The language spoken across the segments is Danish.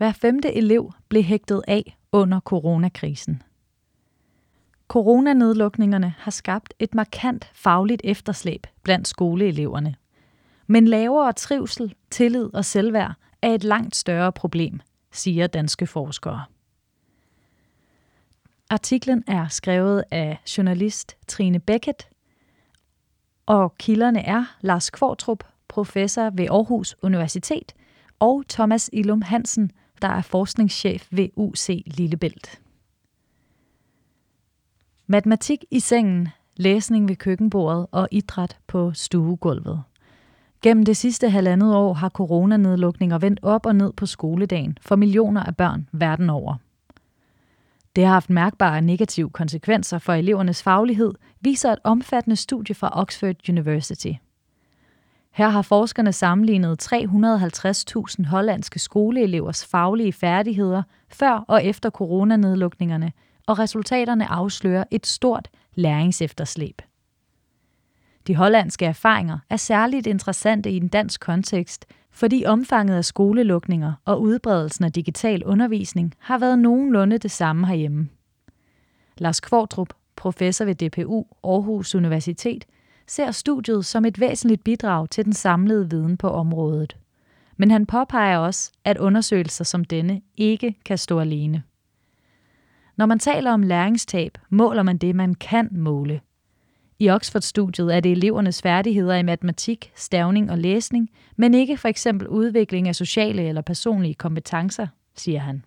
Hver 5. elev blev hægtet af under coronakrisen. Coronanedlukningerne har skabt et markant fagligt efterslæb blandt skoleeleverne. Men lavere trivsel, tillid og selvværd er et langt større problem, siger danske forskere. Artiklen er skrevet af journalist Trine Beckett, og kilderne er Lars Qvortrup, professor ved Aarhus Universitet, og Thomas Illum Hansen, der er forskningschef ved UC Lillebælt. Matematik i sengen, læsning ved køkkenbordet og idræt på stuegulvet. Gennem det sidste 1,5 år har coronanedlukninger vendt op og ned på skoledagen for millioner af børn verden over. Det har haft mærkbare negative konsekvenser for elevernes faglighed, viser et omfattende studie fra Oxford University. Her har forskerne sammenlignet 350.000 hollandske skoleelevers faglige færdigheder før og efter coronanedlukningerne, og resultaterne afslører et stort læringsefterslæb. De hollandske erfaringer er særligt interessante i en dansk kontekst, fordi omfanget af skolelukninger og udbredelsen af digital undervisning har været nogenlunde det samme herhjemme. Lars Qvortrup, professor ved DPU Aarhus Universitet, ser studiet som et væsentligt bidrag til den samlede viden på området. Men han påpeger også, at undersøgelser som denne ikke kan stå alene. Når man taler om læringstab, måler man det, man kan måle. I Oxford-studiet er det elevernes færdigheder i matematik, stavning og læsning, men ikke for eksempel udvikling af sociale eller personlige kompetencer, siger han.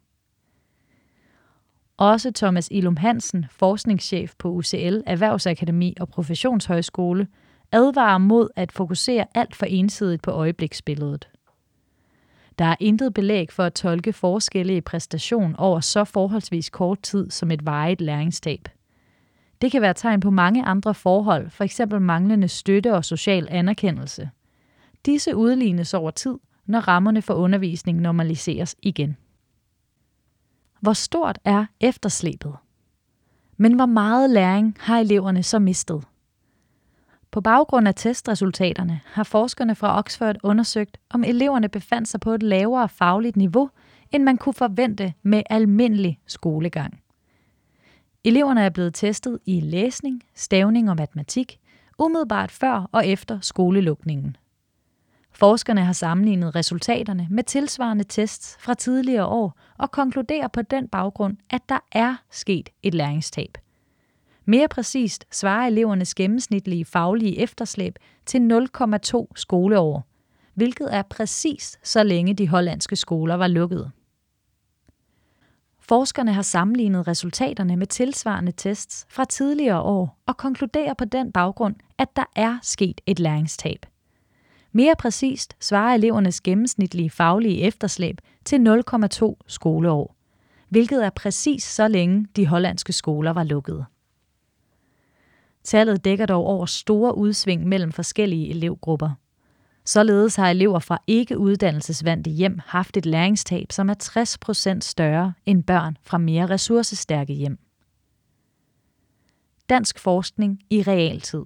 Også Thomas Illum Hansen, forskningschef på UCL Erhvervsakademi og Professionshøjskole, advarer mod at fokusere alt for ensidigt på øjebliksbilledet. Der er intet belæg for at tolke forskelle i præstation over så forholdsvis kort tid som et varigt læringstab. Det kan være tegn på mange andre forhold, f.eks. manglende støtte og social anerkendelse. Disse udlignes over tid, når rammerne for undervisning normaliseres igen. Hvor stort er efterslæbet? Men hvor meget læring har eleverne så mistet? På baggrund af testresultaterne har forskerne fra Oxford undersøgt, om eleverne befandt sig på et lavere fagligt niveau, end man kunne forvente med almindelig skolegang. Eleverne er blevet testet i læsning, stavning og matematik, umiddelbart før og efter skolelukningen. Forskerne har sammenlignet resultaterne med tilsvarende tests fra tidligere år og konkluderer på den baggrund, at der er sket et læringstab. Mere præcist svarer elevernes gennemsnitlige faglige efterslæb til 0,2 skoleår, hvilket er præcis så længe de hollandske skoler var lukkede. Forskerne har sammenlignet resultaterne med tilsvarende tests fra tidligere år og konkluderer på den baggrund, at der er sket et læringstab. Mere præcist svarer elevernes gennemsnitlige faglige efterslæb til 0,2 skoleår, hvilket er præcis så længe de hollandske skoler var lukkede. Tallet dækker dog over store udsving mellem forskellige elevgrupper. Således har elever fra ikke-uddannelsesvante hjem haft et læringstab, som er 60% større end børn fra mere ressourcestærke hjem. Dansk forskning i realtid.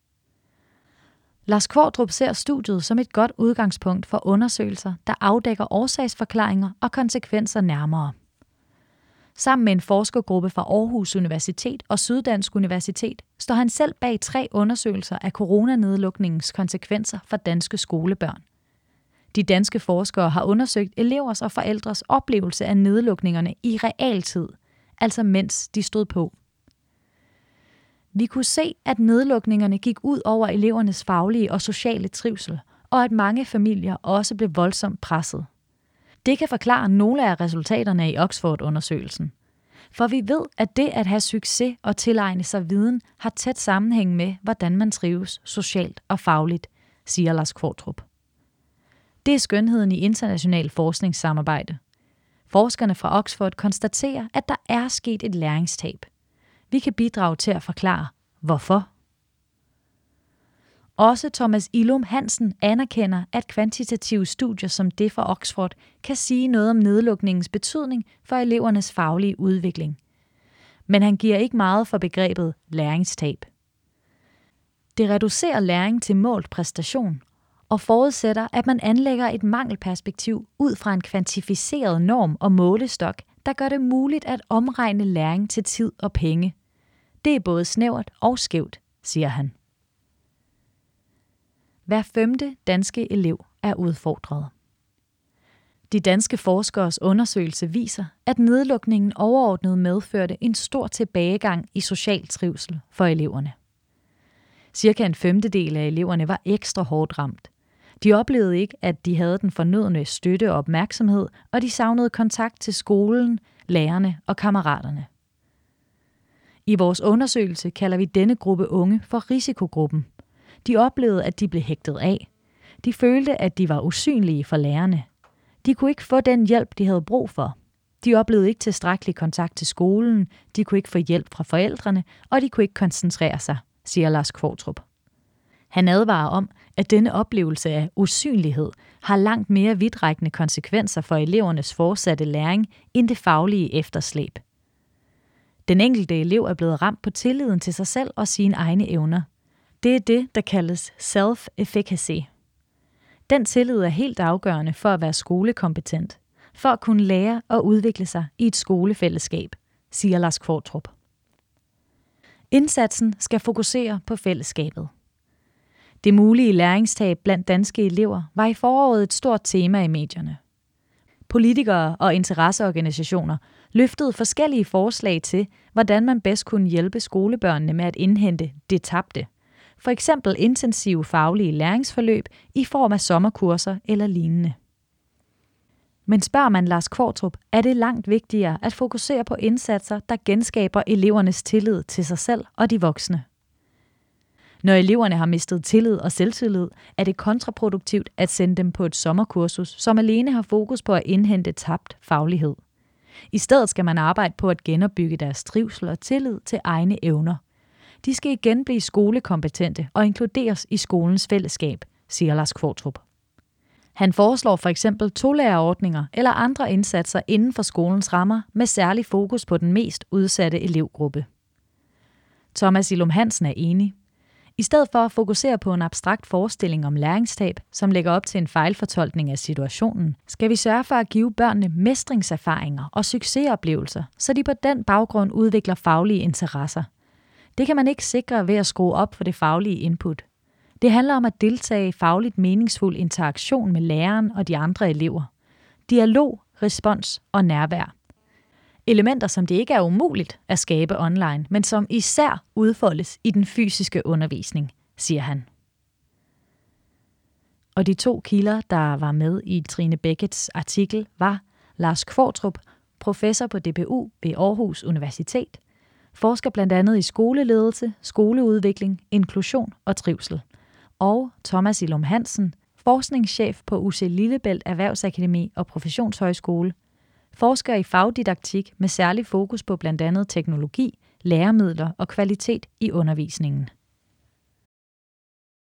Lars Qvortrup ser studiet som et godt udgangspunkt for undersøgelser, der afdækker årsagsforklaringer og konsekvenser nærmere. Sammen med en forskergruppe fra Aarhus Universitet og Syddansk Universitet står han selv bag 3 undersøgelser af coronanedlukningens konsekvenser for danske skolebørn. De danske forskere har undersøgt elevers og forældres oplevelse af nedlukningerne i realtid, altså mens de stod på. Vi kunne se, at nedlukningerne gik ud over elevernes faglige og sociale trivsel, og at mange familier også blev voldsomt presset. Det kan forklare nogle af resultaterne i Oxford-undersøgelsen. For vi ved, at det at have succes og tilegne sig viden har tæt sammenhæng med, hvordan man trives socialt og fagligt, siger Lars Qvortrup. Det er skønheden i international forskningssamarbejde. Forskerne fra Oxford konstaterer, at der er sket et læringstab. Vi kan bidrage til at forklare, hvorfor. Også Thomas Illum Hansen anerkender, at kvantitative studier som det fra Oxford kan sige noget om nedlukningens betydning for elevernes faglige udvikling. Men han giver ikke meget for begrebet læringstab. Det reducerer læring til målt præstation, og forudsætter, at man anlægger et mangelperspektiv ud fra en kvantificeret norm og målestok, der gør det muligt at omregne læring til tid og penge. Det er både snævert og skævt, siger han. Hver 5. danske elev er udfordret. De danske forskeres undersøgelse viser, at nedlukningen overordnet medførte en stor tilbagegang i social trivsel for eleverne. Cirka en 1/5 af eleverne var ekstra hårdt ramt. De oplevede ikke, at de havde den fornødne støtte og opmærksomhed, og de savnede kontakt til skolen, lærerne og kammeraterne. I vores undersøgelse kalder vi denne gruppe unge for risikogruppen. De oplevede, at de blev hægtet af. De følte, at de var usynlige for lærerne. De kunne ikke få den hjælp, de havde brug for. De oplevede ikke tilstrækkelig kontakt til skolen, de kunne ikke få hjælp fra forældrene, og de kunne ikke koncentrere sig, siger Lars Qvortrup. Han advarer om, at denne oplevelse af usynlighed har langt mere vidtrækkende konsekvenser for elevernes fortsatte læring end det faglige efterslæb. Den enkelte elev er blevet ramt på tilliden til sig selv og sine egne evner. Det er det, der kaldes self-efficacy. Den tillid er helt afgørende for at være skolekompetent, for at kunne lære og udvikle sig i et skolefællesskab, siger Lars Qvortrup. Indsatsen skal fokusere på fællesskabet. Det mulige læringstab blandt danske elever var i foråret et stort tema i medierne. Politikere og interesseorganisationer løftede forskellige forslag til, hvordan man bedst kunne hjælpe skolebørnene med at indhente det tabte. For eksempel intensive faglige læringsforløb i form af sommerkurser eller lignende. Men spørger man Lars Qvortrup, er det langt vigtigere at fokusere på indsatser, der genskaber elevernes tillid til sig selv og de voksne. Når eleverne har mistet tillid og selvtillid, er det kontraproduktivt at sende dem på et sommerkursus, som alene har fokus på at indhente tabt faglighed. I stedet skal man arbejde på at genopbygge deres trivsel og tillid til egne evner. De skal igen blive skolekompetente og inkluderes i skolens fællesskab, siger Lars Qvortrup. Han foreslår for eksempel tolærerordninger eller andre indsatser inden for skolens rammer med særlig fokus på den mest udsatte elevgruppe. Thomas Illum Hansen er enig. I stedet for at fokusere på en abstrakt forestilling om læringstab, som lægger op til en fejlfortolkning af situationen, skal vi sørge for at give børnene mestringserfaringer og succesoplevelser, så de på den baggrund udvikler faglige interesser. Det kan man ikke sikre ved at skrue op for det faglige input. Det handler om at deltage i fagligt meningsfuld interaktion med læreren og de andre elever. Dialog, respons og nærvær. Elementer, som det ikke er umuligt at skabe online, men som især udfoldes i den fysiske undervisning, siger han. Og de 2 kilder, der var med i Trine Beckets artikel, var Lars Qvortrup, professor på DPU ved Aarhus Universitet, forsker blandt andet i skoleledelse, skoleudvikling, inklusion og trivsel, og Thomas Illum Hansen, forskningschef på UC Lillebælt Erhvervsakademi og Professionshøjskole, forsker i fagdidaktik med særlig fokus på blandt andet teknologi, læremidler og kvalitet i undervisningen.